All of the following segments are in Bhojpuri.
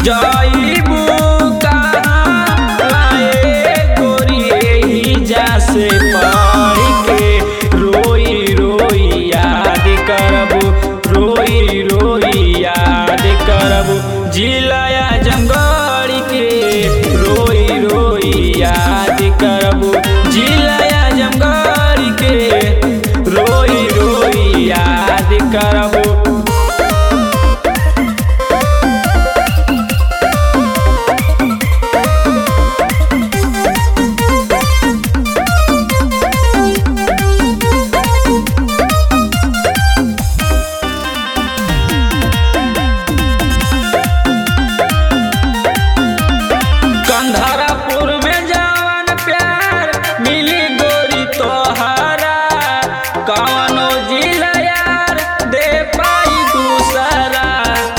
जाइबू कहाँ लाए गोरी एही जा से पढ़ के रोई रोई याद करबू, रोई रोई याद करबू जिलाया जंगल के रोई रोई याद करबू, जिलाया जंगल के रोई रोई याद करबू। कंधरापुर में जवान प्यार मिली गोरी तोहरा, कौनो जिला यार दे पाई दूसरा।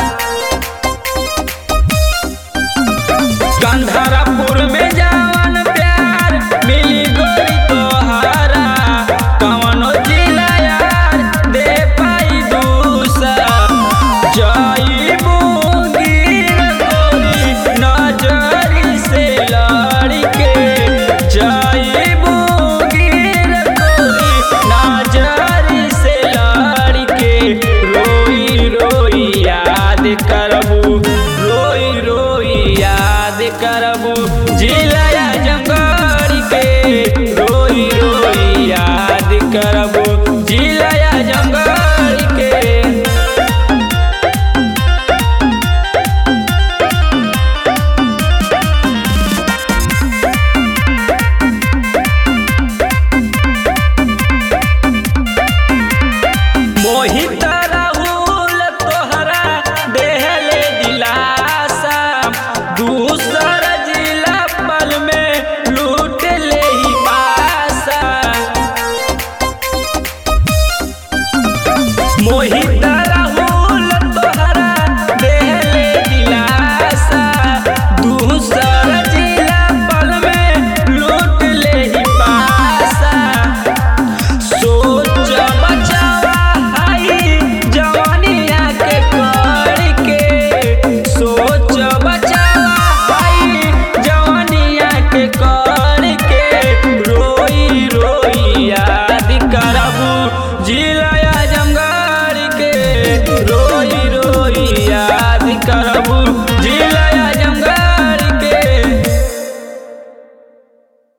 कंधरापुर में जवान प्यार मिली गोरी तोहरा, कौनो जिला यार दे पाई दूसरा। जाइबू गिर गोरी नजरी से लड़के, जाइबू गिर गोरी नजरी से लड़के रोई रोई याद करबू, रोई रोई याद करबू जिलाया जंगल के रोई रोई याद करबू, जिलाया जंगल के। मोहित राहुल तोहरा देहले दिलासा, दूसर जिला पल में लूट ले ही पासा। मोहित राहुल तोहरा देहले दिलासा, दूसर जिला पल में लूट ले ही पासा। सोच बचावा हाई जवानिया के करके, सोच बचावा हाई जवानिया के कर